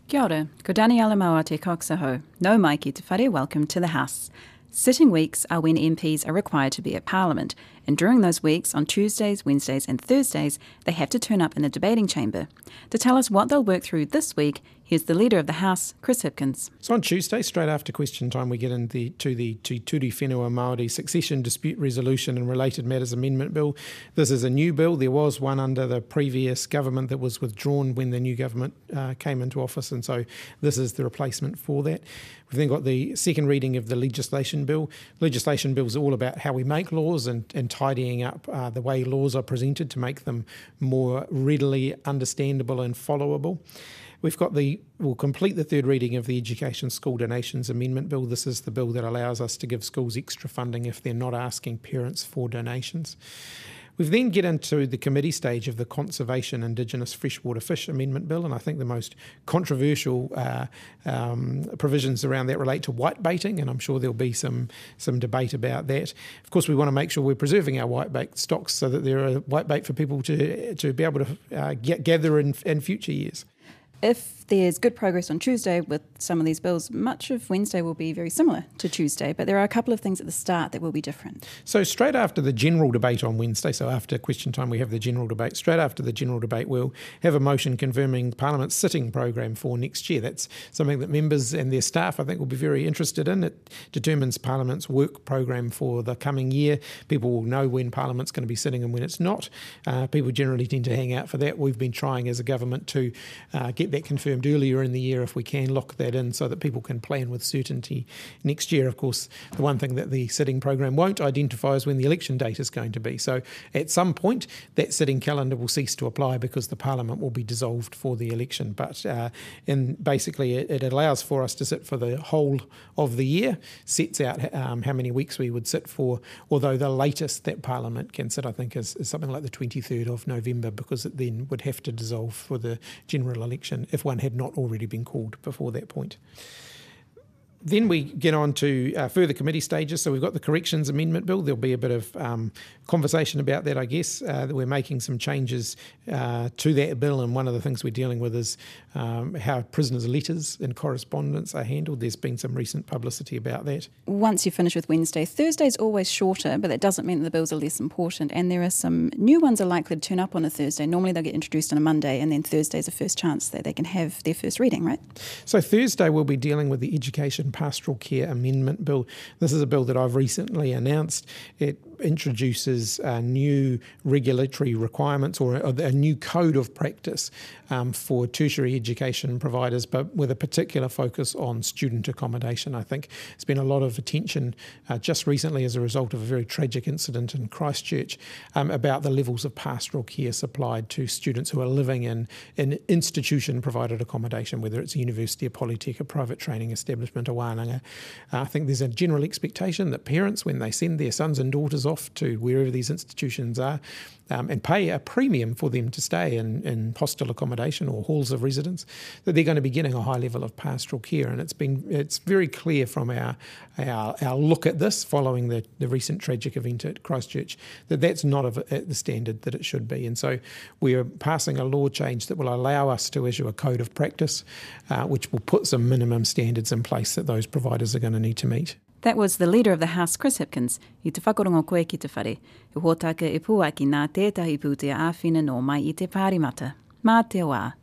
Kia ora, ko Daniela Maua te koksaho. No mai ki te whare, welcome to the House. Sitting weeks are when MPs are required to be at Parliament, and during those weeks, on Tuesdays, Wednesdays and Thursdays, they have to turn up in the debating chamber. To tell us what they'll work through this week, here's the Leader of the House, Chris Hipkins. So on Tuesday, straight after question time, we get into the Te Turi Whenua Māori Succession Dispute Resolution and Related Matters Amendment Bill. This is a new bill. There was one under the previous government that was withdrawn when the new government came into office, and so this is the replacement for that. We've then got the second reading of the legislation bill. Legislation bill is all about how we make laws and tidying up the way laws are presented to make them more readily understandable and followable. We'll complete the third reading of the Education School Donations Amendment Bill. This is the bill that allows us to give schools extra funding if they're not asking parents for donations. We then get into the committee stage of the Conservation Indigenous Freshwater Fish Amendment Bill, and I think the most controversial provisions around that relate to whitebaiting, and I'm sure there'll be some debate about that. Of course, we want to make sure we're preserving our whitebait stocks so that there are whitebait for people to be able to gather in future years. If there's good progress on Tuesday with some of these bills, much of Wednesday will be very similar to Tuesday, but there are a couple of things at the start that will be different. So straight after the general debate on Wednesday, so after question time we have the general debate, straight after the general debate we'll have a motion confirming Parliament's sitting program for next year. That's something that members and their staff I think will be very interested in. It determines Parliament's work program for the coming year. People will know when Parliament's going to be sitting and when it's not. People generally tend to hang out for that. We've been trying as a government to get that confirmed earlier in the year if we can, lock that in so that people can plan with certainty next year. Of course, the one thing that the sitting program won't identify is when the election date is going to be. So at some point, that sitting calendar will cease to apply because the Parliament will be dissolved for the election. But basically, it allows for us to sit for the whole of the year, sets out how many weeks we would sit for, although the latest that Parliament can sit, I think, is something like the 23rd of November, because it then would have to dissolve for the general election if one had not already been called before that point. Then we get on to further committee stages. So we've got the Corrections Amendment Bill. There'll be a bit of conversation about that, I guess. That we're making some changes to that bill, and one of the things we're dealing with is how prisoners' letters and correspondence are handled. There's been some recent publicity about that. Once you finish with Wednesday, Thursday's always shorter, but that doesn't mean that the bills are less important, and there are some new ones are likely to turn up on a Thursday. Normally they'll get introduced on a Monday, and then Thursday's the first chance that they can have their first reading, right? So Thursday we'll be dealing with the Education Pastoral Care Amendment Bill. This is a bill that I've recently announced. It introduces new regulatory requirements or a new code of practice for tertiary education providers, but with a particular focus on student accommodation. I think there's been a lot of attention just recently as a result of a very tragic incident in Christchurch about the levels of pastoral care supplied to students who are living in institution-provided accommodation, whether it's a university, a polytech, a private training establishment, a wānanga. I think there's a general expectation that parents, when they send their sons and daughters off to wherever these institutions are, and pay a premium for them to stay in hostel accommodation or halls of residence, that they're going to be getting a high level of pastoral care. And it's very clear from our look at this following the recent tragic event at Christchurch that that's not at the standard that it should be. And so we are passing a law change that will allow us to issue a code of practice which will put some minimum standards in place that those providers are going to need to meet. That was the Leader of the House, Chris Hipkins, i te whakarongo koe ki te whare. He hōtaka e pūaki nā tētahi pūtea āwhina nō mai i te pārimata. Mā te wā.